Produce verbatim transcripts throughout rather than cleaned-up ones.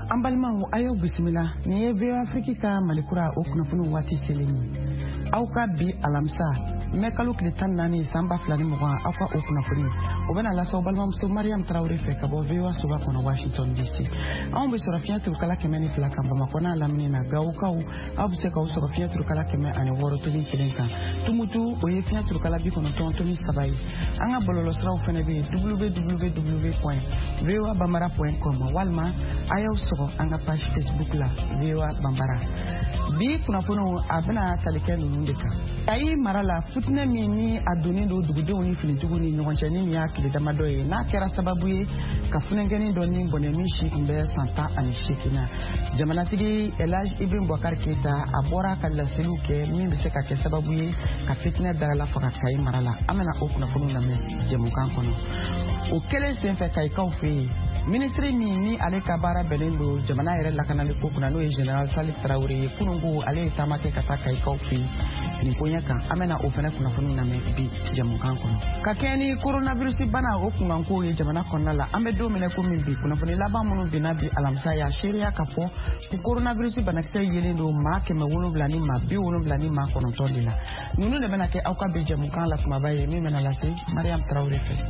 ambalman ayo bismillah ni ye V O Afrika malikura o kunafunu wati seleni auka bi alamsa mekalo kletan nani samba flani mugan auka o kunafuni o bena la so balmam so Mariam Traoré fe kabo V O A suba kono Washington D C on be so rafia tur kala kemeni fla kamba makona lamni na gauka u abu se ka so rafia tur kala keme ani woro to din kilenka tumutu o ye fia tur kala bi kono ton to ni sabai anga bololo sra o fene bi w w w point v o a bambara point com walma ayo so anga page Facebook la V O A Bambara bi kuna pono abena talike nundeka ai marala futne mini adoni do dugude oni finitugo ni nyonchani ni akile damadoye na kera sababu ye kafune ngeni do ni bone mishi imbe santa ani shekina jamana tigi Elaj Ibrahim Boubacar Keita abora kala seluke mimi se ka ke sababu ye ka fitne dara faka kai marala amena okuna pono na me jemukan kono o kele senfe kai kaufe ministre ni ni ale kabara belendo jamana yere lakana le kokuna no general Salif Traoré kunungu ale tamake kataka ikaufi ni konyaka amena ofena kuna kunu na me bi jamukan kono kakeni coronavirus bana okunga nko ye jamana konnala ambe do mele ko min bi kuna funi laba munu binabi alamsa ya sheria kapo ku coronavirus bana kete yelendo ma ke me wonu blani ma bi wonu blani ma kono tondila nunu ne bana ke auka bi jamukan la kuma baye mi mena la se Mariam Traoré fe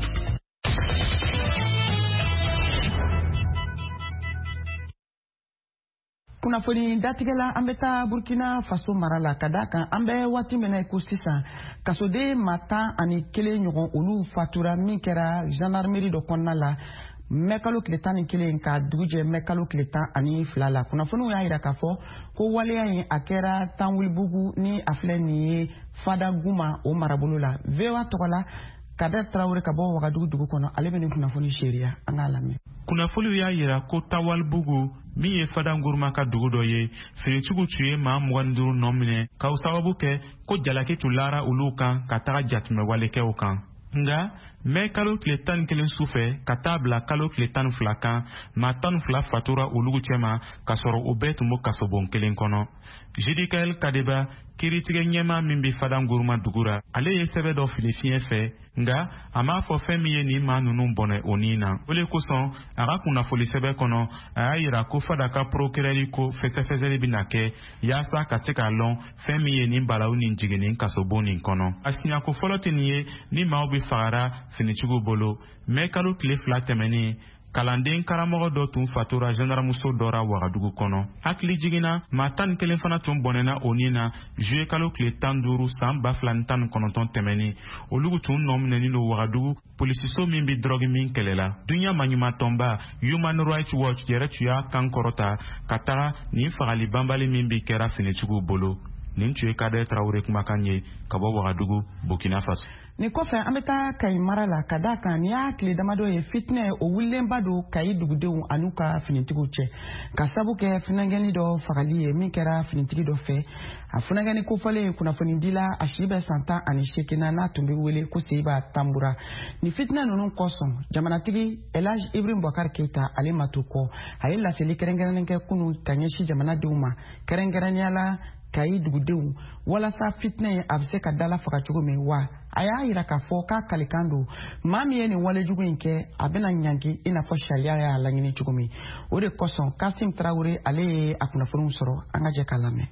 kuna foni datigela ambeta Burkina Faso marala kadaka ambe wati mena ko sisa kasode mata ani kele nyogon olu fatura min kera gendarmerie do konnala mekalo kletan kele nka duje mekalo kletan ani flala kuna foni ya ira kafo ko wale ya akera tanwilbugu ni afle ni fada guma o marabulula vewa tokola kada Traoré kabo wagadugu dugu kono alebe kuna foni sheria angalame kuna foli ya yira ko tawalbugu mi ye fada nguruma ka dugu do ye finichugu tuye ma mwanduru nomine ka usawabu ke ko jalake tulara ulukan ka taga jatme waleke ukan nga me kalo kletan kelen sufe ka tabla kalo kletan flakan ma tan fla fatura ulugu chema ka soro ubetu mo kasobon kelen kono Jidikael Kadeba kiritige nyema mimbi fada nguruma dugura ale ye sebe do filifien fe nga ama fo femi ye ni ma nunu bone onina ole kuson aga kuna foli sebe kono ayira ko fada ka procureur ko fese fese binake yasa ka se ka lon femi ye ni balawu ni jigini kasoboni kono asinya ko folotini ye ni ma obi fara finichugo bolo me kalu kle flatemeni kalanden karamogo do tun fatura gendarmuso dora wagadugu kono hakili jigina ma tan kelen fana tun bonena onina juye kalo kile tan duru san ba filan tan kɔnɔntɔn tɛmɛni olugu tun nɔminɛni do wagadugu polisiso min bi drogi min kɛlɛla dunya maɲumatɔnba Human Rights Watch yɛrɛ tun y'a kan kɔrɔta ka taga nin fagali banbali min bi kɛra finijugu bolo nin tun ye Kade Traoré kumakan ye ka bɔ wagadugu Burkina Faso ni kofe ambeta kay marala kadaka ni akli damado ye fitne o wulemba do kay dugudew anuka finitigu che kasabu ke finangeni do fagali ye min kera finitigi do fe afunangeni ko fale kuna fonindila ashibe santa ani shekina na tumbi wele ko seiba tambura ni fitna nunu koson jamanatigi Elaj Ibrahim Boubacar Keita ale matuko ayilla seli kerengerenke kunu kanyeshi jamana deuma kerengeranyala kayi dugudew wala sa fitne abse ka dala faka cogo min wa aya ira ka fo ka kalikando mami ye ni wale jugu inke abena nyangi ina fo sharia ya langini cogo min o de koson Kassim Traoré ale akuna furun soro anga je kalame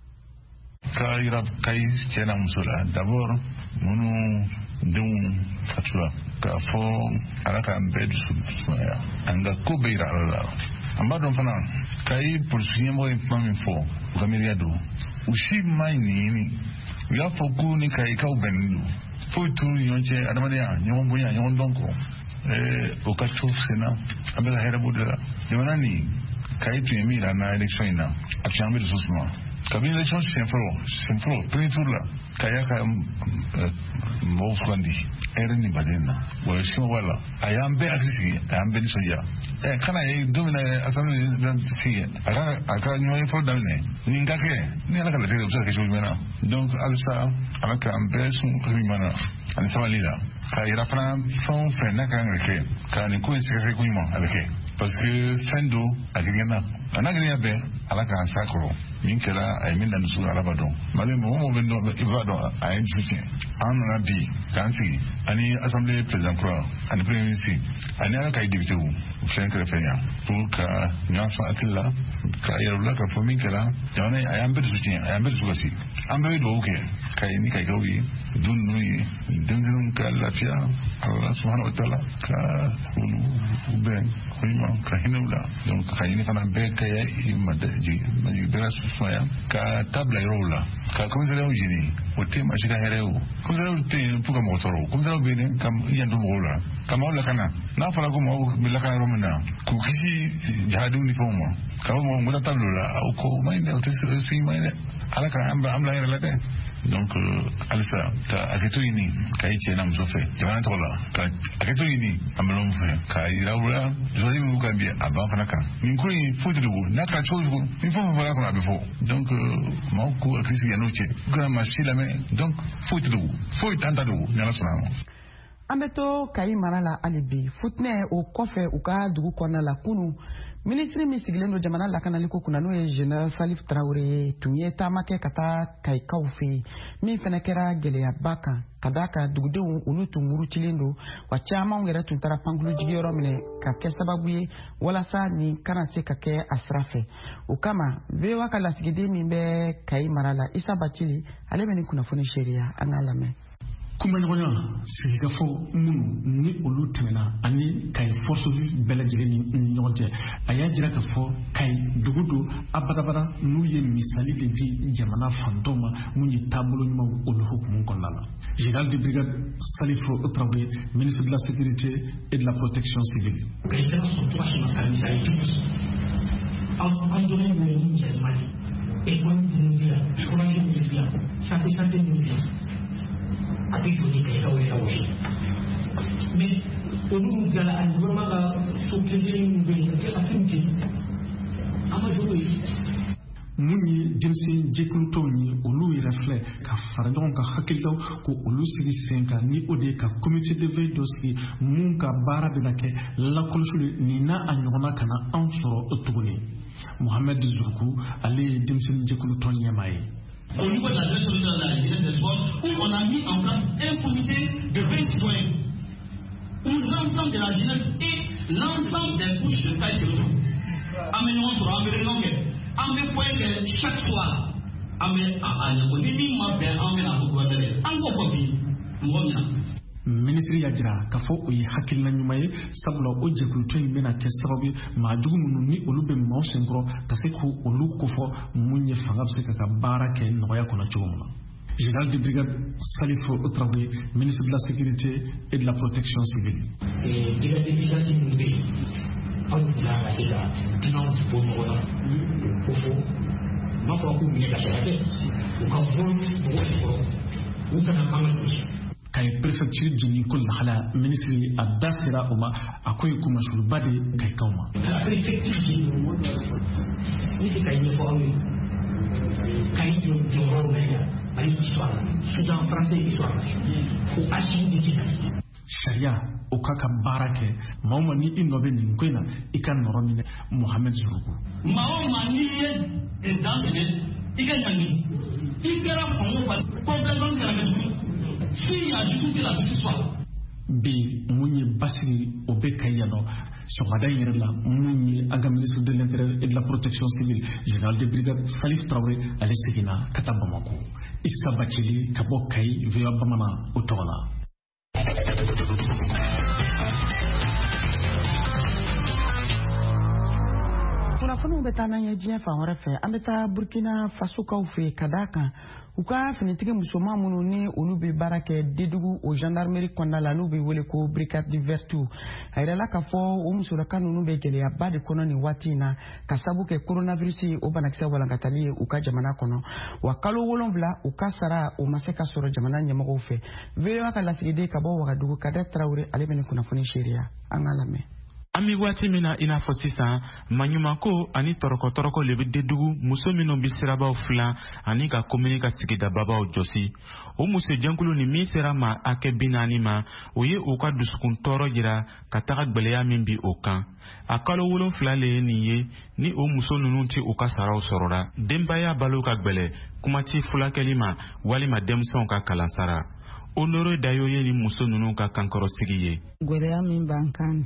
ka ira kai chena musula d'abord munu dum fatura ka fo alaka mbed su anga ko beira ala ambado fana kai pulsinye mo impami fo familia do ushi mai ni ya fogu ni kai ka ubenu fo tu yonche adamane ya nyombo ya nyondonko eh okacho sena amela hera budera yona ni kai tu emira na election ina achambe de susma kabine election simple simple printura kaya ka mo fundi ere ni badena wa shimo wala ayambe akisi ayambe ni soja eh kana ye domina asanu dan siye aka aka nyoy fo dalne ni ngake ni ala kala tele usa ke jumena donc alsa alaka ambe sun krimana ani samalila kayira plan fon fena kan reke kan ko insekre ko yuma avec parce que fendo agena anagria be alaka ansakro min kala ay min dan sura rabadon mali mo mo bendo ibado ay juti an na bi bi kansi ani assemblée président kura ani premier ministre ani ala kay député wu flen kere fenya pour ka nyanfa akilla ka yarula ka fomin kala jana ayambe soutien ayambe sugasi ambe do ke kay ni kay gawi dun nuyi dundun ka lafia Allah subhanahu wa ta'ala ka ulu ben khima ka hinula donc kay ni fana be kay imade ji mani bela soya ka table rola ka komisere ujini wote mashika hereu komisere te puka motoro komisere bene kam yandu mola kama wala kana na fara ko mo milaka romana ku kisi jihadu ni fomo ka mo ngota table la au ko mai ne wote si mai ne ala ka amba amla ira lade donc alisa ta aketo ini kai chena msofe jamana tola ka aketo ini amlo mfe ka iraula jodi mu kambia aba fanaka ninkuri fudu na ka chozu ni fomo fara ko abefo donc mo ku akrisi yanoche grand machila me donc fudu fudu tantadu nyala sonamo Ambeto Kayi Marala Alibi futne o kofe uka dugu kona la kunu ministri mi sigilen do jamana la kana liko kuna no General Salif Traoré tunye tamake kata Kayi Kaufe mi fene kera gele ya baka kadaka dugude unu tumuru chilindo wa chama ngere tuntara pangulu jigiro mine ka ke sababu ye wala sa ni kana se ka ke asrafe ukama vewa kala sigide mi be Kayi Marala Isa Bachili alebe ni kuna funi sheria analame kuma ɲɔgɔnya sigika fɔ minnu ni olu tɛmɛna ani Kayi force vive bɛɛ lajɛlen ni ɲɔgɔn cɛ a y'a jira k'a fɔ Kayi dugu do abadabada n'u ye misali de di jamana fantɔw ma mun ye taabolo ɲuman olu hukumu kɔnɔna la. Général de brigade Salif Traoré, ministre de la sécurité et de la protection civile. Avec le décret aussi. Mais au nous nous allons vraiment la soutenir une nouvelle affinité. mun ye denmisɛn jɛkulu tɔw ye olu yɛrɛ filɛ ka fara ɲɔgɔn ka hakililaw ko olu sigi sen kan ni o de ye ka comité de veille dɔ sigi mun ka baara bɛna kɛ lakɔlɔsili nin n'a a ɲɔgɔnna kana anw sɔrɔ tuguni. Mohamed Zurkou ale ye denmisɛn jɛkulu tɔn ɲɛmaa ye. Au niveau de la direction de la jeunesse des sports, où on a mis en place un comité de vingt citoyens, où l'ensemble de la jeunesse et l'ensemble des couches de taille de l'eau, améliorons sur améliorons, améliorons point que chaque soir, améliorons, minimum bien, améliorons, encore copie, moi-même. Ministre y'a jira k'a fɔ o ye hakilina ɲuman ye sabula o jɛkulutɔ in bɛna kɛ sababu ye maa jugu minnu ni olu bɛ maaw senkɔrɔ ka se k' olu kofɔ mun ye fanga bɛ se ka ka baara kɛ nɔgɔya kɔnɔ cogo min na. Général de brigade Salif Traoré, ministre de la sécurité et de la protection civile. Et l'identification nous dit, on nous a passé là, non pour nous voilà, au fond, non pour nous mieux cacher la tête, ou quand vous vous vous vous faites un mal de Kayi préfecture jeni ko lahala ministre a dasira o ma akoy kuma shuluba de Kayi kaw ma. La préfecture jeni ni se Kayi ne fo awi Kayi jo jo meya ani histoire c'est en français histoire o ashi de kina sharia o ka ka baara kɛ maa ma ni i nɔ bɛ nin ko in na i ka nɔrɔ minɛ Mohamed Zurkou. Maa ma ni ye dan minɛ i ka ɲangi i kɛra fanga ba complètement kɛra ka jugu. Si a justice de la justice soit. Bi mun ye basiri o bɛ Kayi yan nɔ sɔgɔmada in yɛrɛ la mun ye an ka ministre de l'intérieur et de la protection civile général de brigade Salif Traoré ale seginna ka taa Bamako. Issa Bachili ka bɔ Kayi V O A Bamanan o tɔgɔ la. Kunnafoniw bɛ taa n'an ye diɲɛ fan wɛrɛ fɛ an bɛ taa Burkina Fasokaw fɛ ka d'a kan u ka finitigi musoman minnu ni olu bɛ baara kɛ Dedugu o gendarmerie kɔnɔna la n'u bɛ wele ko brigade du Vertu a yirala k'a fɔ o musolaka ninnu bɛ gɛlɛyaba de kɔnɔ nin waati in na ka sabu kɛ coronavirus o banakisɛ walankatali ye u ka jamana kɔnɔ wa kalo wolonwula u ka sara o ma se ka sɔrɔ jamana ɲɛmɔgɔw fɛ V O A ka lasigiden ka bɔ Wagadugu Kader Traoré ale bɛ nin kunnafoni seereya an ka lamɛn. An bɛ waati min na i n'a fɔ sisan maɲumanko ani tɔrɔkɔ-tɔrɔkɔ le bɛ Dedugu muso minnu bɛ sirabaw filan ani ka komini ka sigidababaw jɔsi o muso jɛnkulu ni min sera ma hakɛ bi naani ma o ye u ka dusukun tɔɔrɔ jira ka taga gwɛlɛya min bi o kan a kalo wolonfila le ye nin ye ni o muso ninnu tɛ u ka saraw sɔrɔla denbaya balo ka gwɛlɛ kuma ti fulakɛli ma walima denmisɛnw ka kalansara Honore Dayo ye ni muso ninnu ka kankɔrɔsigi ye. Gwɛlɛya min b'an kan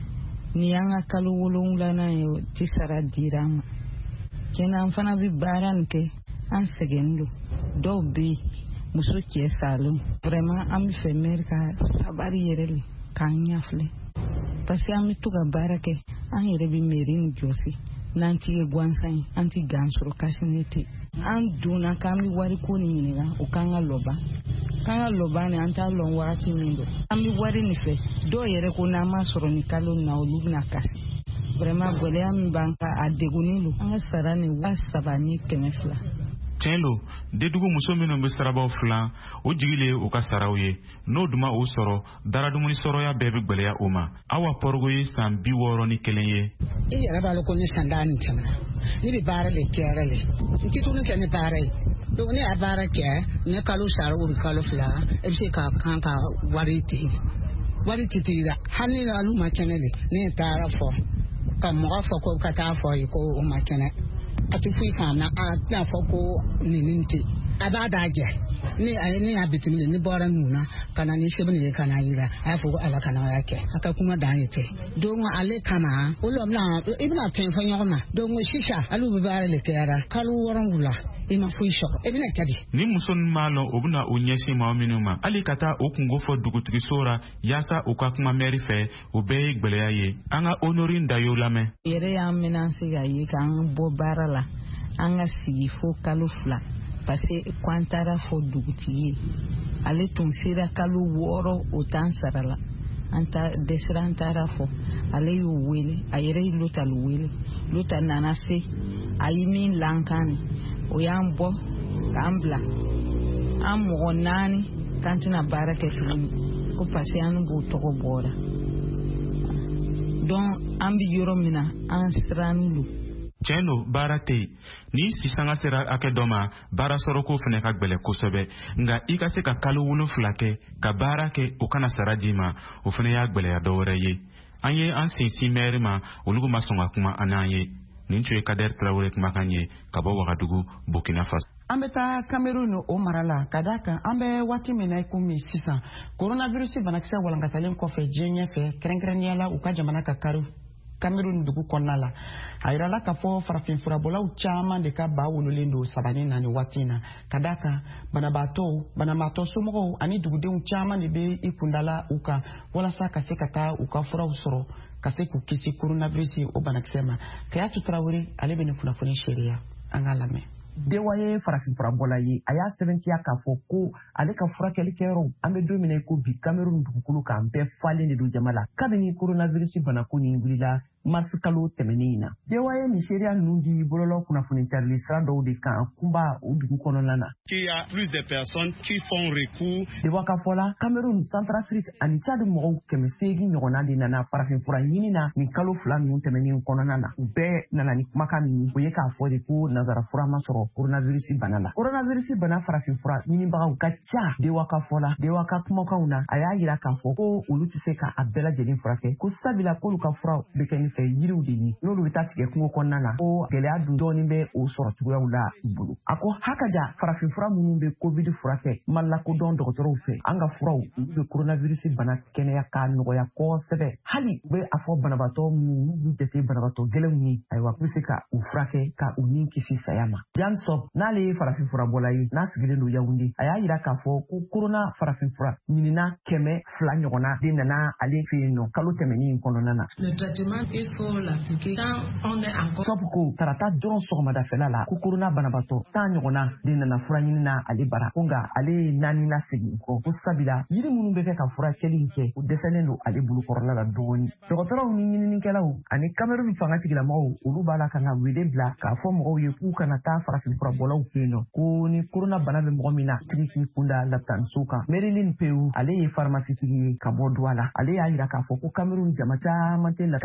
ni y'an ka kalo wolonwula ye o ti sara dira an ma. Tiɲɛna an fana bɛ baara nin kɛ an sɛgɛnnen don. Dɔw bɛ yen muso cɛ salen. Vraiment an bɛ fɛ maire ka sabari yɛrɛ de k'an ɲɛfilɛ. Parce que an bɛ to ka baara kɛ an yɛrɛ bɛ mairie ni jɔsi. N'an ti ye gansan ye an ti gan sɔrɔ kasine tɛ. An donna k'an bɛ wari ko ni ɲininka o k'an ka lɔba. K'an ka lɔba ni an t'a lɔn wagati min don. An bɛ wari nin fɛ dɔw yɛrɛ ko n'an ma sɔrɔ ni kalo na olu bɛna kasi. Vraiment gɛlɛya min b'an kan a degunnen don. An ka sara ni wa saba ni kɛmɛ fila. Tiɲɛ don dedugu muso minnu bɛ sarabaw filan o jigile u ka saraw ye n'o duma o sɔrɔ dara dumuni sɔrɔya bɛɛ bɛ gwɛlɛya o ma. Awa Pɔrɔgo ye san bi wɔɔrɔ ni kelen ye. I yɛrɛ b'a la ko ni san daa ni tɛmɛna ne bɛ baara de kɛ yɛrɛ le n ti tunu kɛ ni baara ye donc ne y'a baara kɛ ne kalo sara o bɛ kalo fila e bɛ se ka kan ka wari ten wari ti tira hali ni alu ma kɛnɛ de ne taara fɔ ka mɔgɔ fɔ ko ka taa fɔ ye ko o ma kɛnɛ a ti foyi faamu a t'a fɔ ko nin nin tɛ a b'a da jɛ ne ne y'a bitimila ne bɔra nuna ka na ni sɛbɛn ye ka na yira a y'a fɔ ko ala kana ya kɛ a ka kuma dan ye tɛ donc ale kama o la i bɛna fɛn fɔ ɲɔgɔn ma donc sisan ale bɛ baara de kɛra kalo wɔɔrɔ i ma foyi sɔrɔ e bɛna kɛ di. Ni muso ninnu m'a lɔn o bɛna o ɲɛsin maa minnu ma hali ka taa o kungo fɔ dugutigiso la yaasa u ka kuma mɛri fɛ o bɛɛ ye gwɛlɛya ye an ka Honore Dayo lamɛn. Yɛrɛ y'an menanse ka ye k'an bɔ baara la an ka sigi fo kalo fila parce que k'an taara fɔ dugutigi ye ale tun sera kalo wɔɔrɔ o t'an sara la an ta dɛsɛra an taara fɔ ale y'o wele a yɛrɛ ye Lotal wele Lotal nana se a ye min lankan o y'an bɔ k'an bila an mɔgɔ naani k'an tɛna baara kɛ tuguni ko parce que an b'o tɔgɔ bɔra donc an bɛ yɔrɔ min na an sirannen don. Tiɲɛ don baara tɛ yen ni sisanga sera hakɛ dɔ ma baara sɔrɔko fana ka gɛlɛn kosɛbɛ nka i ka se ka kalo wolonfila kɛ ka baara kɛ o kana sara d'i ma o fana y'a gɛlɛya dɔ wɛrɛ ye an ye an sinsin maire ma olu ma sɔn ka kuma an n'an ye nin tun ye Kader Traoré kumakan ye ka bɔ Wagadugu Burkina Faso. An bɛ taa Cameroun o mara la ka d'a kan an bɛ waati min na komi sisan coronavirus banakisɛ walankatalen kɔfɛ diɲɛ ɲɛfɛ kɛrɛnkɛrɛnnenya la u ka jamana ka kari Cameroun dugu kɔnɔna la a yirala k'a fɔ farafinfurabɔlaw caman de ka ba wololen don sabani na ni waati na ka d'a kan banabaatɔw banabaatɔ somɔgɔw ani dugudenw caman de bɛ i kundala u kan walasa ka se ka taa u ka furaw sɔrɔ ka se k'u kisi coronavirus o banakisɛ ma Kayatu Traoré ale bɛ nin kunnafoni seereya an k'a lamɛn. Dewa ye farafinfurabɔla ye a y'a sɛbɛntiya k'a fɔ ko ale ka furakɛlikɛyɔrɔw an bɛ don min na ko bi Cameroun dugukolo kan bɛɛ falen de don jama la kabini coronavirus banako nin wulila mars kalo tɛmɛnen in na. Dewa ye nin seereya ninnu di bɔlɔlɔ kunnafoni carili sira dɔw de kan kunba o dugu kɔnɔna na. Qu'il y a plus de personnes qui font recours. Dewa ka fɔ la Cameroun, Centrafrique ani Tchad mɔgɔw kɛmɛ seegin ɲɔgɔnna de nana farafinfura ɲini na nin kalo fila ninnu tɛmɛnen kɔnɔna na. U bɛɛ nana ni kumakan min ye o ye k'a fɔ de ko nanzarafura ma sɔrɔ coronavirus bana la. Coronavirus bana farafinfura ɲinibagaw ka ca Dewa ka fɔ la Dewa ka kumakanw na a y'a yira k'a fɔ ko olu tɛ se k'a bɛɛ lajɛlen furakɛ ko sabula k'olu ka fura bɛ kɛ ni fɛ yiriw de ye n'olu bɛ taa tigɛ kungo kɔnɔna na ko gɛlɛya dun dɔɔnin bɛ o sɔrɔ cogoyaw la u bolo. A ko hakaja farafinfura minnu bɛ covid furakɛ ma lakodɔn dɔgɔtɔrɔw fɛ an ka furaw olu bɛ coronavirus bana kɛnɛya k'a nɔgɔya kosɛbɛ hali u bɛ a fɔ banabaatɔ minnu b'u jate banabaatɔ gɛlɛnw ye ayiwa u bɛ se ka u furakɛ ka u ni kisi saya ma. Jansɔn n'ale ye farafinfurabɔla ye n'a sigilen don Yaoundé a y'a yira k'a fɔ ko corona farafinfura ɲinina kɛmɛ fila ɲɔgɔnna de nana ale fɛ yen nɔ kalo tɛmɛnen kɔnɔna na. Le traitement il faut l'appliquer quand on est encore. Sabu ko tarata dɔrɔn sɔgɔmadafɛla la ko corona banabaatɔ tan ɲɔgɔnna de nana fura ɲini na ale bara ko nka ale ye naani la segin kɔ ko sabila yiri minnu bɛ kɛ ka furakɛli in kɛ o dɛsɛlen don ale bolokɔrɔla la dɔɔni. Dɔgɔtɔrɔw ni ɲininikɛlaw ani Cameroun fanga tigilamɔgɔw olu b'a la ka na wele bila k'a fɔ mɔgɔw ye k'u kana taa farafinfurabɔlaw fɛ yen nɔ ko ni corona bana bɛ mɔgɔ min na tigi k'i kunda lapitaniso kan. Marilyn Pewu ale ye pharmacie tigi ye ka bɔ Douala ale y'a yira k'a fɔ ko Cameroun jama caman tɛ la ka jan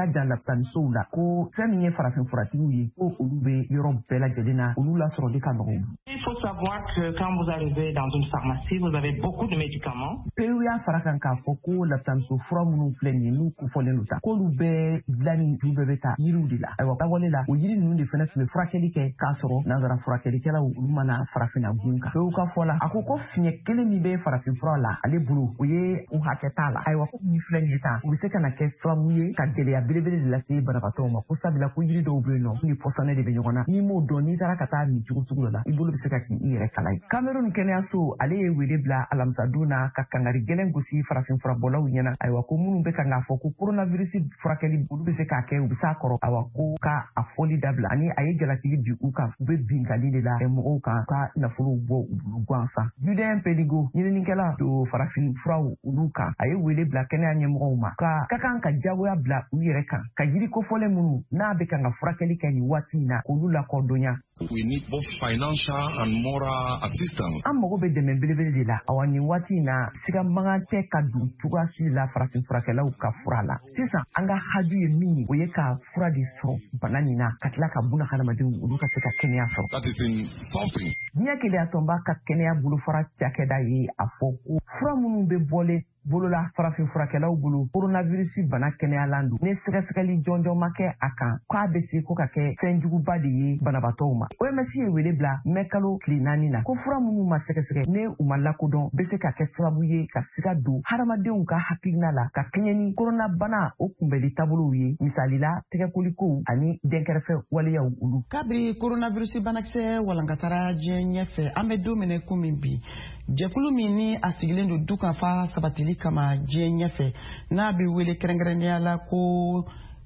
sannisow la ko fɛn min ye farafin furatigiw ye ko olu bɛ yɔrɔ bɛɛ lajɛlen na olu lasɔrɔli ka nɔgɔn. Il faut savoir que quand vous arrivez dans une pharmacie, vous avez beaucoup de médicaments. Pewu y'a fara kan k'a fɔ ko lafitaniso fura minnu filɛ nin ye n'u kofɔlen don ta k'olu bɛɛ dilanni ju bɛɛ bɛ taa yiriw de la. Ayiwa lawale la o yiri ninnu de fɛnɛ tun bɛ furakɛli kɛ k'a sɔrɔ nanzara furakɛlikɛlaw olu mana farafinna gun kan. Pewu ka fɔ la a ko ko fiɲɛ kelen min bɛ farafin fura la ale bolo o ye u hakɛ t'a la. Ayiwa ko min filɛ nin ye tan o bɛ se ka na kɛ sababu ye ka gɛlɛya belebele de lase banabaatɔw ma ko sabula ko yiri dɔw bɛ yen nɔ ni pɔsɔnɛ de bɛ ɲɔgɔn na n'i m'o dɔn n'i taara ka taa min cogo sugu dɔ la i bolo bɛ se ka k'i yɛrɛ kala ye. Cameroun kɛnɛyaso ale ye wele bila alamisadon na ka kangari gɛlɛn gosi farafin furabɔlaw ɲɛna ayiwa ko minnu bɛ kan k'a fɔ ko coronavirus furakɛli olu bɛ se k'a kɛ u bɛ s'a kɔrɔ ayiwa ko ka a fɔli dabila ani a ye jalatigi bi u kan u bɛ binkali de la mɔgɔw kan ka nafolow bɔ u bolo gansan. Judɛn Pedigo ɲininikɛla don farafin furaw olu kan a ye wele bila kɛnɛya ɲɛmɔgɔw ma ka ka kan ka jagoya bila u yɛrɛ kan ka yiri kofɔlen minnu n'a bɛ kan ka furakɛli kɛ nin waati in na k'olu lakɔdɔnya. We need both financial and moral assistance. An mago bɛ dɛmɛ belebele de la awa nin waati in na siga mankan tɛ ka don cogoya si la farafin furakɛlaw ka fura la. Sisan an ka haju ye min ye o ye ka fura de sɔrɔ bana nin na ka tila ka buna hadamadenw olu ka se ka kɛnɛya sɔrɔ. That is in something. Diɲɛ keleya tɔnba ka kɛnɛya bolofara cakɛda ye a fɔ ko fura minnu bɛ bɔlen bolola farafin furakɛlaw bolo coronavirus bana kɛnɛyalan don ni sɛgɛsɛgɛli jɔnjɔn ma kɛ a kan k'a bɛ se ko ka kɛ fɛnjuguba de ye banabaatɔw ma. O M S ye wele bila mɛ kalo tile naani na ko fura minnu ma sɛgɛsɛgɛ ne u ma lakodɔn bɛ se ka kɛ sababu ye ka siga don hadamadenw ka hakilina la ka kɛɲɛ ni coronabana o kunbɛli taabolow ye misali la tɛgɛkolikow ani dɛnkɛrɛfɛ waleyaw olu. Kabiri coronavirus banakisɛ walankatara diɲɛ ɲɛfɛ an bɛ don minɛ ko min bi jɛkulu min ni a sigilen don du kan fa sabatili kama diɲɛ ɲɛfɛ n'a bɛ wele kɛrɛnkɛrɛnnenya la ko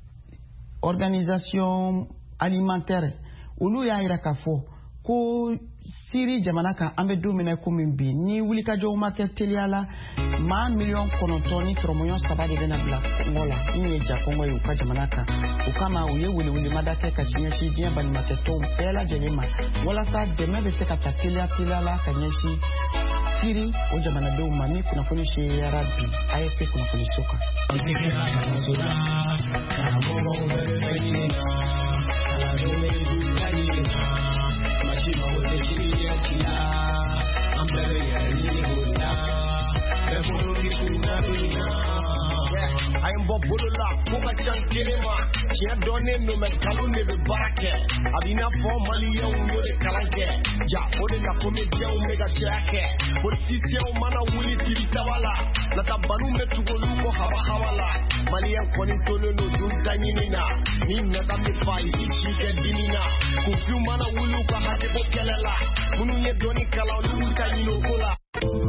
organisation alimentaire olu y'a jira k'a fɔ ko siri jamana kan an bɛ don minɛ ko min bi ni wulikajɔw ma kɛ teliya la maa miliyɔn kɔnɔntɔn ni tɔrɔmɔɲɔn saba de bɛna bila kɔngɔ la min ye ja kɔngɔ ye u ka jamana kan o kama u ye welewelemada kɛ ka ɲɛsin diɲɛ baɲumankɛtɔnw bɛɛ lajɛlen ma walasa dɛmɛ bɛ se ka ta teliya teliya la ka ɲɛsin siri o jamanadenw ma ni kunnafoni seyara bi A F P kunnafoni so kan. I am Bob Bolola, Boba Chankelema, she had done no Mekalo never barake. Abina for Mali young no de Kalanke, Ja, Odena Comedia Omega Jacke, Politicia Mana Willy Tibitawala, Nata Banu Metugo Hawa Hawala, Malian Conitolo no Duntanina, Nina Mifai, Ichi Dinina, Kufu Mana Wuluka Hako Kelela, Munuye Doni Kala Lutanino Kola.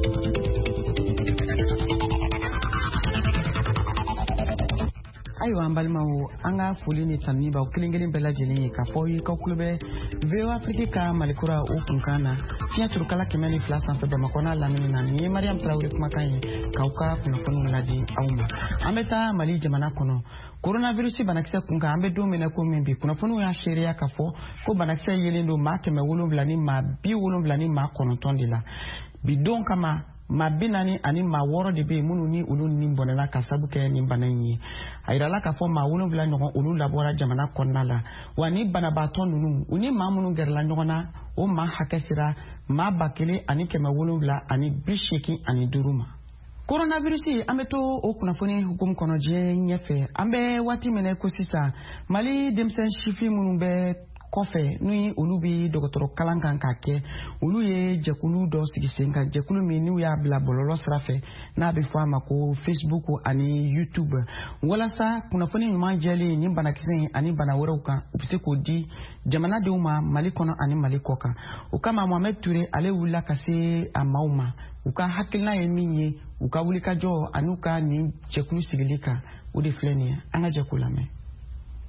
Ayiwa an balimaw an ka foli ni tanni b'aw kelen kelen bɛɛ lajɛlen ye k'a fɔ ye k'aw tulo bɛ V O Afrique ka malikura o kunkan na fiɲɛ turukala kɛmɛ ni fila sanfɛ Bamakɔ n'a lamini na nin ye Mariam Tarawele kumakan ye k'aw ka kunnafoniw ladi aw ma. An bɛ taa Mali jamana kɔnɔ coronavirus banakisɛ kunkan an bɛ don min na ko min bi kunnafoniw y'a seereya k'a fɔ ko banakisɛ yelen don maa kɛmɛ wolonwula ni maa bi wolonwula ni maa kɔnɔntɔn de la bi don kama maa bi naani ani maa wɔɔrɔ de bɛ yen minnu ni olu ni bɔnɛla ka sabu kɛ nin bana in ye a yirala k'a fɔ maa wolonwula ɲɔgɔn olu labɔra jamana kɔnɔna la wa ni banabaatɔ ninnu u ni maa minnu gɛrɛla ɲɔgɔn na o maa hakɛ sera maa ba kelen ani kɛmɛ wolonwula ani bi seegin ani duuru ma. Coronavirus an bɛ to o kunnafoni hukumu kɔnɔ diɲɛ ɲɛfɛ an bɛ waati minɛ ko sisan Mali denmisɛn sifin minnu bɛ kɔfɛ ni olu bi dɔgɔtɔrɔ kalan kan ka kɛ olu ye jɛkulu dɔ sigi sen kan jɛkulu min n'u y'a bila bɔlɔlɔ sira fɛ n'a bɛ fɔ a ma ko Facebook ani YouTube walasa kunnafoni ɲuman jɛlen ni banakisɛ ani bana wɛrɛw kan u bɛ se k'o di jamanadenw ma Mali kɔnɔ ani Mali kɔ kan o kama Mohamed Ture ale wulila ka se a maaw ma u ka hakilina ye min ye u ka wulikajɔ ani u ka nin jɛkulu sigili kan o de filɛ nin ye an ka jɛkulu lamɛn.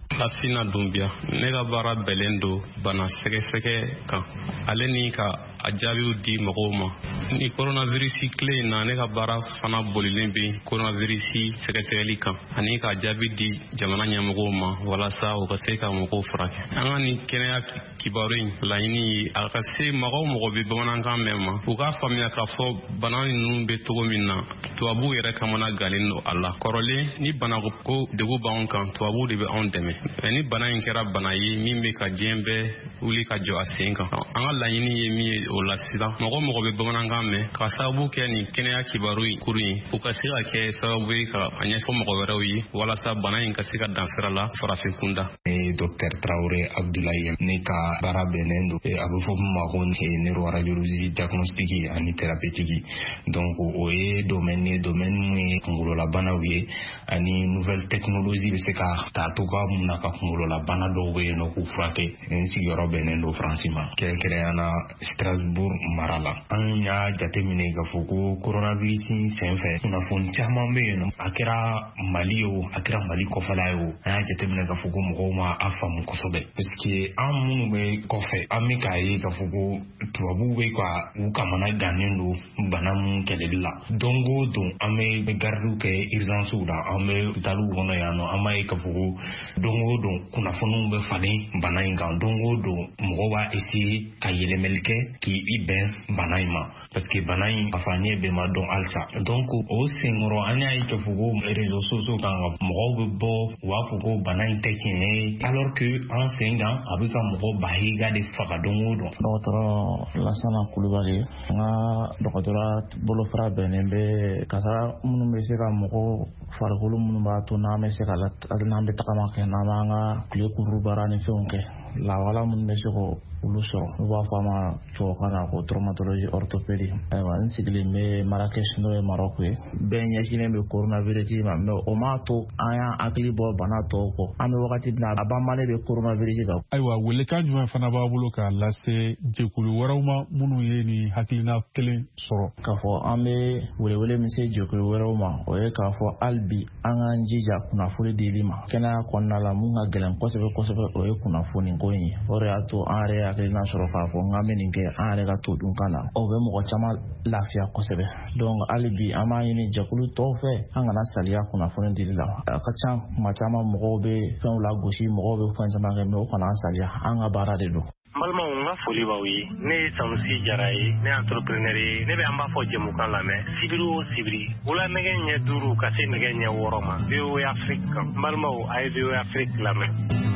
Lasina Dumbia nega bara belendo bana sege sege kan ale ni ka ajabiu di magoma ni coronavirus clé na nega bara fana bolilen bi coronavirus sege sege kan ani ka ajabi di jamana nya magoma wala sa o ka se ka mo ko frake angani kenya kibarin laini aka se mago mo bi bana kan mema u ka famia ka fo banani nu be to minna to abu yere kamana galino Allah korole ni bana ko degu ba on kan to abu de be on deme ni bana in kɛra bana ye min bɛ ka diɲɛ bɛɛ wuli ka jɔ a sen kan an ka laɲini ye min ye o la sisan mɔgɔ mɔgɔ bɛ bamanankan mɛn ka sababu kɛ nin kɛnɛya kibaru kuru in u ka se ka kɛ sababu ye ka a ɲɛfɔ mɔgɔ wɛrɛw ye walasa bana in ka se ka dan sira la farafin kunda. Docteur Traoré Abdoulaye ne ka baara bɛnnen don a bɛ fɔ min ma ko neuroradiologie diagnostique ani thérapeutique donc o ye domaine ye domaine mun ye kunkololabanaw ye ani nouvelle technologie bɛ se ka ta cogoya mun na ka kunkololabana dɔw bɛ yen nɔ k'u furakɛ n sigiyɔrɔ bɛnnen don Faransi ma kɛrɛnkɛrɛnyana Strasbourg mara la an y'a jateminɛ k'a fɔ ko coronavirus senfɛ kunnafoni caman bɛ yen nɔ a kɛra Mali ye o a kɛra Mali kɔfɛla ye o an y'a jateminɛ k'a fɔ ko mɔgɔw ma a faamu kosɛbɛ parce que an minnu bɛ kɔfɛ an bɛ k'a ye k'a fɔ ko tubabuw bɛ ka u kamana gannen don bana min kɛlɛli la don o don an bɛ gardiw kɛ urgencew la an bɛ hôpitaliw kɔnɔ yan nɔ an b'a ye k'a fɔ ko don o don kunnafoniw bɛ falen bana in kan don o don mɔgɔw b'a essayer ka yɛlɛmɛli kɛ k'i bɛn bana in ma parce que bana in a fa ɲɛ bɛɛ ma dɔn halisa donc o senkɔrɔ an y'a ye k'a fɔ ko réseaux sociaux kan mɔgɔw bɛ bɔ u b'a fɔ ko bana in tɛ tiɲɛ ye alors que an sen kan a bɛ ka mɔgɔ bahiga de faga don o don. Dɔgɔtɔrɔ Lasana Kulubali n ka dɔgɔtɔrɔya bolofara bɛnnen bɛ kasa minnu bɛ se ka mɔgɔw farikolo minnu b'a to n'an bɛ se ka n'an bɛ tagama kɛ n'an b'an ka tile kuru baara ni fɛnw kɛ lawala minnu bɛ se k'o olu sɔrɔ n'u b'a fɔ a ma tubabukan na ko traumatologie orthopédie ayiwa n sigilen bɛ Marrakech n'o ye Maroc ye bɛɛ ɲɛsinnen bɛ coronavirus ma mais o m'a to an y'an hakili bɔ bana tɔw kɔ an bɛ wagati min na a banbalen bɛ coronavirus kan. Ayiwa welekan jumɛn fana b'a bolo k'a lase jɛkulu wɛrɛw ma minnu ye nin hakilina kelen sɔrɔ. K'a fɔ an bɛ welewele min se jɛkulu wɛrɛw ma o ye k'a fɔ hali bi an k'an jija kunnafoni dili ma kɛnɛya kɔnɔna la mun ka gɛlɛn kosɛbɛ kosɛbɛ o ye kunnafoni ko in ye o de y'a to an yɛrɛ hakilina sɔrɔ k'a fɔ n ka bɛ nin kɛ an yɛrɛ ka to dun kan na o bɛ mɔgɔ caman lafiya kosɛbɛ donc hali bi an b'a ɲini jɛkulu tɔw fɛ an kana saliya kunnafoni dili la a ka ca kuma caman mɔgɔw bɛ fɛnw lagosi mɔgɔw bɛ fɛn caman kɛ mais o kana an saliya an ka baara de don. N balimaw n ka foli b'aw ye ne ye Sanusi Jara ye ne ye entrepreneur ye ne bɛ an b'a fɔ jɛmukan lamɛn sibiri o sibiri wula nɛgɛ ɲɛ duuru ka se nɛgɛ ɲɛ wɔɔrɔ ma V O A Afrique kan n balimaw a ye V O A Afrique lamɛn.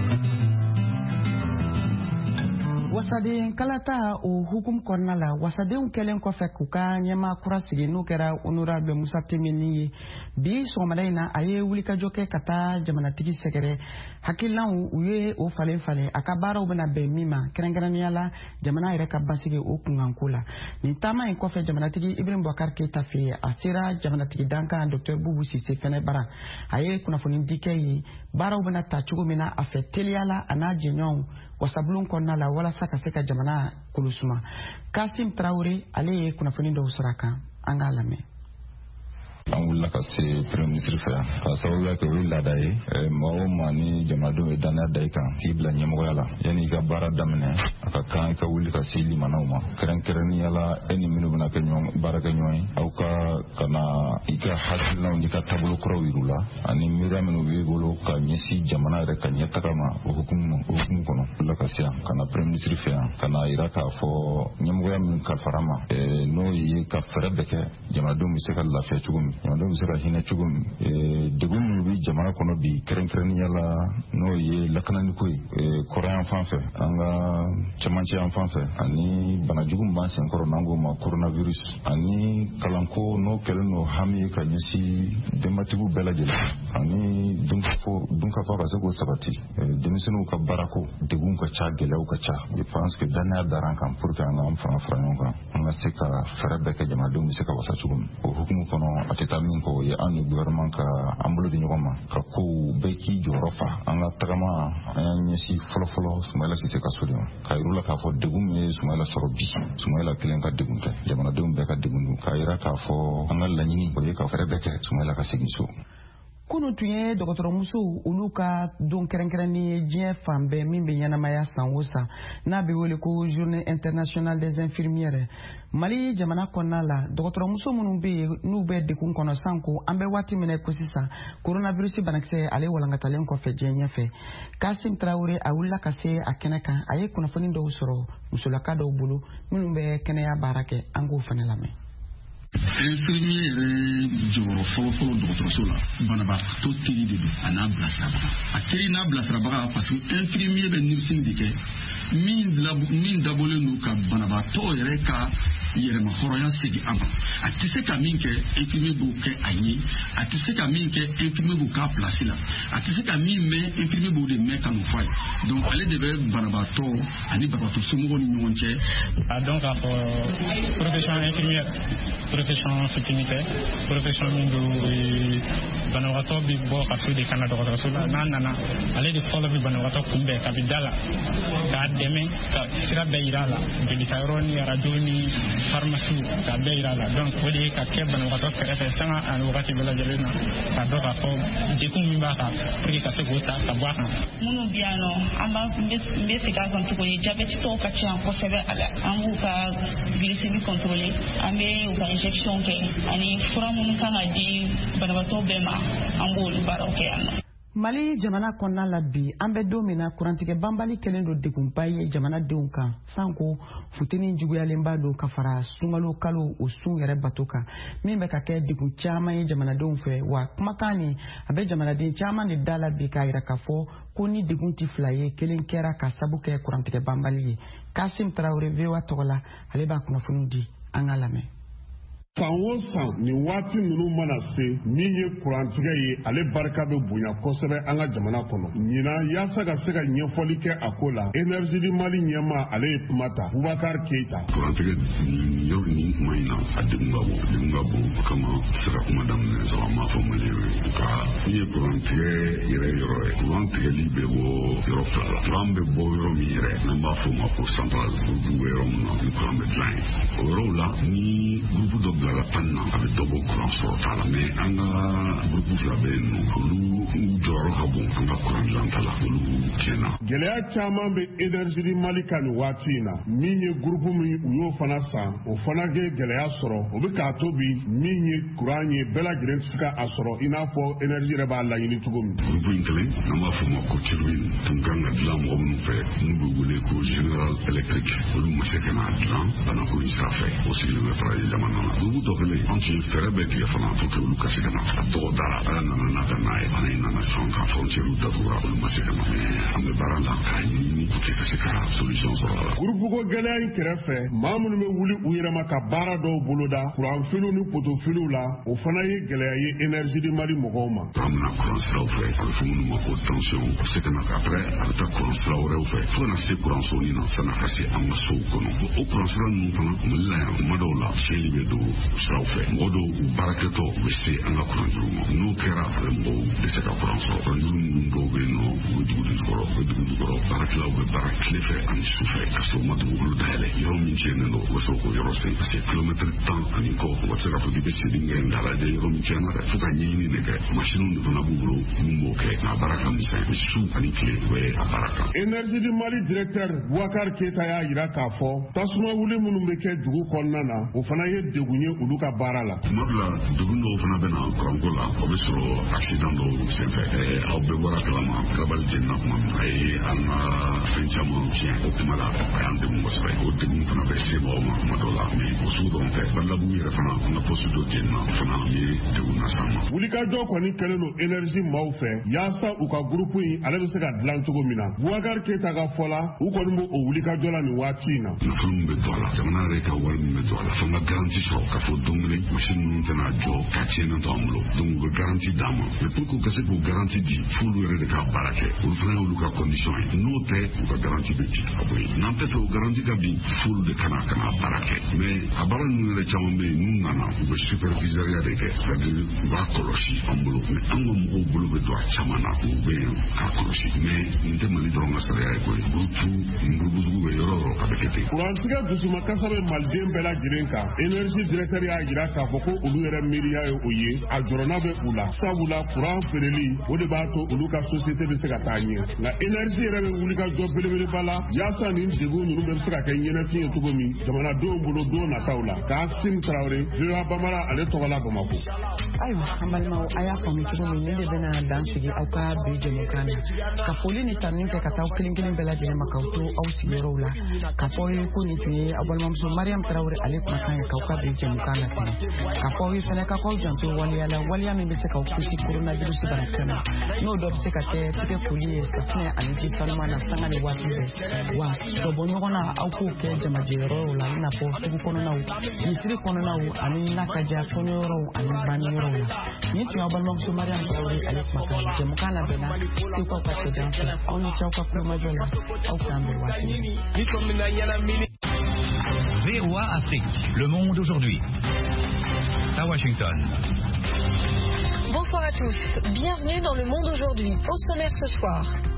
Wasaden kalata o hukum kɔnɔna la wasadenw kɛlen kɔfɛ k'u ka ɲɛmaa kura sigi n'o kɛra honorable Musa Temeni ye bi sɔgɔmada in na a ye wulikajɔ kɛ ka taa jamanatigi sɛgɛrɛ hakilinaw u ye o falen falen a ka baaraw bɛna bɛn min ma kɛrɛnkɛrɛnnenya la jamana yɛrɛ ka basigi o kunkanko la nin taama in kɔfɛ jamanatigi Ibrahim Boubacar Keita fɛ a sera jamanatigi dankan Docteur Boubou Cissé fɛnɛ bara a ye kunnafoni di kɛ ye baaraw bɛna ta cogo min na a fɛ teliya la a n'a jɛɲɔgɔnw wasabulon kɔnɔna la walasa ka se ka jamana kolusuma Kasim Traoré ale ye kunnafoni dɔw sɔrɔ a kan an k'a lamɛn. An wulila ka se premier ministre fɛ ka sababuya kɛ o ye laada ye maa o maa ni jamanadenw ye danaya da i kan k'i bila ɲɛmɔgɔya la yanni i ka baara daminɛ a ka kan i ka wuli ka se limanaw ma kɛrɛnkɛrɛnnenya la e ni minnu bɛna kɛ ɲɔgɔn baara kɛ ɲɔgɔn ye aw ka ka na i ka hakilinaw n'i ka taabolo kɔrɔw yir'u la ani miiriya minnu b'i bolo ka ɲɛsin jamana yɛrɛ ka ɲɛtaga ma o hukumu o hukumu kɔnɔ wulila ka se yan ka na premier ministre fɛ yan ka na yira k'a fɔ ɲɛmɔgɔya min kalifara ma n'o ye ka fɛɛrɛ bɛɛ kɛ jamanadenw bɛ se ka lafiya cogo min jamanadenw bɛ se ka hinɛ cogo min degun minnu bɛ jamana kɔnɔ bi kɛrɛnkɛrɛnnenya la n'o ye lakananiko ye kɔrɔyan fan fɛ an ka cɛmancɛ yan fan fɛ ani banajugu min b'an senkɔrɔ n'an k'o ma coronavirus ani kalanko n'o kɛlen n'o hami ye ka ɲɛsin denbatigiw bɛɛ lajɛlen ani dunkafa ka se k'o sabati denmisɛnninw ka baarako degun ka ca gɛlɛyaw ka ca je pense que danaya dar'an kan pour que an k'an fanga fara ɲɔgɔn kan an ka se ka fɛɛrɛ bɛɛ kɛ jamanadenw bɛ se ka wasa cogo min o hukumu kɔnɔ a tɛ taa min kɔ o ye an ni gouvernement ka an bolo di ɲɔgɔn ma ka kow bɛɛ k'i jɔyɔrɔ fa an ka tagama an y'an ɲɛsin fɔlɔfɔlɔ Sumayila Sise ka so de ma k'a yir'u la k'a fɔ degun min ye Sumayila sɔrɔ bi Sumayila kelen ka degun tɛ jamanadenw bɛɛ ka degun don k'a yira k'a fɔ an ka laɲini o ye ka fɛɛrɛ bɛɛ kɛ Sumayila ka segin so. kunu tun ye dɔgɔtɔrɔmusow olu ka don kɛrɛnkɛrɛnni ye diɲɛ fan bɛɛ min bɛ ɲɛnamaya san o san n'a bɛ wele ko journée internationale des infirmières. Mali jamana kɔnɔna la dɔgɔtɔrɔmuso minnu bɛ yen n'u bɛ degun kɔnɔ sanko an bɛ waati minɛ ko sisan coronavirus banakisɛ ale walankatalen kɔfɛ diɲɛ ɲɛfɛ. Kasim Traoré a wulila ka se a kɛnɛ kan a ye kunnafoni dɔw sɔrɔ musolaka dɔw bolo minnu bɛ kɛnɛya baara kɛ an k'o fana lamɛn. infirmier yɛrɛ jɔyɔrɔ fɔlɔfɔlɔ dɔgɔtɔrɔso la banabaatɔ teri de don a n'a bilasirabaga a teri n'a bilasirabaga parce que infirmier bɛ nursing de kɛ min dabɔlen don ka banabaatɔ yɛrɛ ka yɛrɛma hɔrɔnya segin a ma a tɛ se ka min kɛ infirmier b'o kɛ a ye a tɛ se ka min kɛ infirmier b'o k'a place la a tɛ se ka min mɛn infirmier b'o de mɛn ka n'o fɔ a ye donc ale de bɛ banabaatɔ ani banabaatɔ somɔgɔw ni ɲɔgɔn cɛ. a dɔn k'a fɔ profession infirmière profession sécuritaire profession min don banabagatɔ bɛ bɔ ka so de kana dɔgɔtɔrɔso la n'a nana ale de fɔlɔ bɛ banabagatɔ kunbɛn kabi da la k'a dɛmɛ ka sira bɛɛ yira a la jolitayɔrɔ ni arajo ni pharmacie k'a bɛɛ yira a la donc o de ye ka kɛ banabagatɔ kɛrɛfɛ sanga ani wagati bɛɛ lajɛlen na ka dɔn k'a fɔ dekun min b'a kan pour que ka se k'o ta ka bɔ a kan. minnu bɛ yan nɔ an b'a n bɛ segin a kan cogo ye jabɛti tɔw ka ca kosɛbɛ a la an b'u ka glycémie contrôler an bɛ u ka injection kɛ ani fura minnu kan ka di banabagatɔ bɛɛ ma an b'olu baaraw kɛ yan nɔ. Mali jamana kɔnɔna la bi an bɛ don min na kurantigɛ banbali kɛlen don degunba ye jamanadenw kan sanko futeni juguyalenba don ka fara sunkalo kalo o sun yɛrɛ bato kan min bɛ ka kɛ degun caman ye jamanadenw fɛ wa kumakan ni a bɛ jamanaden caman de da la bi k'a yira k'a fɔ ko ni degun tɛ fila ye kelen kɛra ka sabu kɛ kurantigɛ banbali ye. Kasim Traoré V O A tɔgɔ la ale b'a kunnafoni di an ka lamɛn. san o san nin waati ninnu mana se min ye kurantigɛ ye ale barika bɛ bonya kosɛbɛ an ka jamana kɔnɔ ɲinan yaasa ka se ka ɲɛfɔli kɛ a ko la énergie di Mali ɲɛma ale ye kuma ta Boubacar Keita. kurantigɛ nin yɔrɔ nin kuma in na a degun ka bon degun ka bon o kama se ka kuma daminɛ sɔrɔ an b'a fɔ maliyɛnw ye ka min ye kurantigɛ yɛrɛ yɔrɔ ye kurantigɛli bɛ bɔ yɔrɔ fila la kuran bɛ bɔ yɔrɔ min yɛrɛ n'an b'a fɔ o ma ko central groupe bɛ yɔrɔ min na ni kuran bɛ dilan ye o yɔrɔw la ni groupe dɔ bilara pan na a bɛ dɔ bɔ kuran sɔrɔ t'a la mais an ka groupe fila bɛ yen nɔ olu jɔyɔrɔ ka bon an ka kuran dilan ta la olu tiɲɛna. gɛlɛya caman bɛ énergie di Mali kan nin waati in na min ye groupe min u y'o fana san o fana ye gɛlɛya sɔrɔ o bɛ k'a to bi min ye kuran ye bɛɛ lajɛlen tɛ se ka a sɔrɔ i n'a fɔ énergie yɛrɛ b'a laɲini cogo min. groupe in kelen n'an b'a fɔ o ma ko turbine tun kan ka dilan mɔgɔ minnu fɛ n'u bɛ wele ko général électrique olu ma se ka n'a dilan banako in sira fɛ o sigilen bɛ fara ye jamana na. groupe dɔ kelen an tun ye fɛɛrɛ bɛɛ tigɛ fana pour que olu ka se ka na a tɔgɔ dara ala nana n'a ka n'a ye bana in nana sɔn ka frontière datugura olu ma se ka na mais an bɛ baara la k'a ɲini pour que ka se ka solution sɔrɔ a la. groupe ko gɛlɛya in kɛrɛfɛ maa minnu bɛ wuli u yɛrɛ ma ka baara dɔw boloda kuran filiw ni poto filiw la o fana ye gɛlɛya ye énergie di Mali mɔgɔw ma. an bɛna kuran siraw fɛ a bɛ fɔ minnu ma ko tension a bɛ se ka na après a bɛ taa kuran sira wɛrɛw fɛ fo ka na se kuran so nin na san'a ka se an ka sow kɔnɔ o kuran sira ninnu fana Mali la yan kuma dɔw la fiɲɛli bɛ don siraw fɛ mɔgɔ dɔw u baarakɛtɔ u bɛ se an ka kuranjuru ma n'o kɛra a bɛ mɔgɔw dɛsɛ ka kuran sɔrɔ kuranjuru ninnu dɔw bɛ yen nɔ u bɛ dugu jukɔrɔ u bɛ dugu jukɔrɔ baarakɛlaw bɛ baara tile fɛ ani su fɛ ka sɔrɔ u ma dugukolo dayɛlɛ yɔrɔ min tiɲɛnen don u bɛ sɔrɔ k'o yɔrɔ sen parce que kilomɛtiri tan ani kɔ u bɛ se k'a fɔ k'i bɛ segin kɛ nka lajɛ yɔrɔ min tiɲɛna dɛ fo ka ɲɛɲini de kɛ masiniw de fana b'u bolo mun b'o kɛ nka a baara ka misɛn su ani tile u bɛ a baara kan. énergie di Mali directeur Boubacar Keita y'a jira k'a fɔ tasuma wuli minnu bɛ kɛ dugu kɔnɔna na o fana ye degun ye olu ka baara la. tuma dɔ la dugu dɔw fana bɛ na kuranko la o bɛ sɔrɔ accident dɔw senfɛ aw bɛɛ bɔra kalama kabali jenina kuma min a ye an ka fɛn caman tiɲɛ o kuma la a y'an degun kosɛbɛ o degun fana bɛ se mɔgɔw ma kuma dɔw la mais o sugu dɔrɔn tɛ balabu yɛrɛ fana an ka poste dɔ jenina o fana ye degun na s'an ma. wulikajɔ kɔni kɛlen don énergie maaw fɛ yaasa u ka groupe in ale bɛ se ka dilan cogo min na Boubacar Keita ka fɔ la u kɔni b'o wulikajɔ la nin waati in na. nafolo min bɛ don a la jamana yɛrɛ ka wari min bɛ don a la fo n ka garanti sɔrɔ k'a fɔ don kelen machine ninnu tɛna jɔ ka tiɲɛni to an bolo donc u bɛ garanti d'an ma mais pour que u ka se k'o garanti di f'olu yɛrɛ de ka baara kɛ olu fana y'olu ka condition ye n'o tɛ u ka garanti bɛ ci ka bɔ yen n'an tɛ fɛ o garanti ka bin fulu de kana kana baara kɛ mais a baara ninnu yɛrɛ caman bɛ yen n'u nana u bɛ supervisoriya de kɛ c'est à dire u b'a kɔlɔsi an bolo mais an ka mɔgɔw bolo bɛ don a caman na u bɛ yen k'a kɔlɔsi mais nin tɛ Mali dɔrɔn ka sariya ye koyi burutu burubutugu bɛ yɔrɔ yɔrɔ ka bɛ kɛ ten. kurantigɛ dusumakasa bɛ maliden bɛɛ lajɛlen kan énergie directeur y'a jira k'a fɔ ko olu yɛrɛ miiriya ye o ye a jɔrɔna bɛ u la sabula kuran feereli o de b'a to olu ka société bɛ se ka taa ɲɛ nka énergie yɛrɛ bɛ wuli ka jɔ belebeleba la yaasa nin degun ninnu bɛ se ka kɛ ɲɛnafin ye cogo min jamanadenw bolo don nataw la Kassim Tarawele V O A Bamara ale tɔgɔ la Bamakɔ. Ayiwa an balimaw a y'a faamu cogo min ne de bɛna dan sigi aw ka bi jɛmukan na ka foli ni tanni kɛ ka taa kelen kelen bɛɛ lajɛlen ma k'aw to aw sigiyɔrɔw la ka fɔ aw ye ko nin tun ye aw balimamuso Mariam Tarawele ale kumakan ye k'aw ka bi jɛmukan na tɛmɛ ka fɔ aw ye fɛnɛ ka k'aw janto waleya la waleya min bɛ se k'aw kisi coronavirus banakisɛ ma n'o dɔ bɛ se ka kɛ tigɛ koli ye safunɛ ani ji sanuman na sanga ni waati bɛɛ wa dɔ bɔ ɲɔgɔn na aw k'o kɛ jamajɛyɔrɔw la i n'a fɔ sugu kɔnɔnaw misiri kɔnɔnaw ani nakaja kɔɲɔyɔrɔw ani banniyɔrɔw la nin tun y'aw balimamuso Mariam Tarawele ale kumakan ye jɛmukan labɛnna sekaw ka cɛdan fɛ aw ni cɛw ka kulomajɔ la aw k'an bɛn waati V O A Afrique, le monde aujourd'hui. À Washington. Bonsoir à tous, bienvenue dans le monde aujourd'hui. Au sommaire ce soir.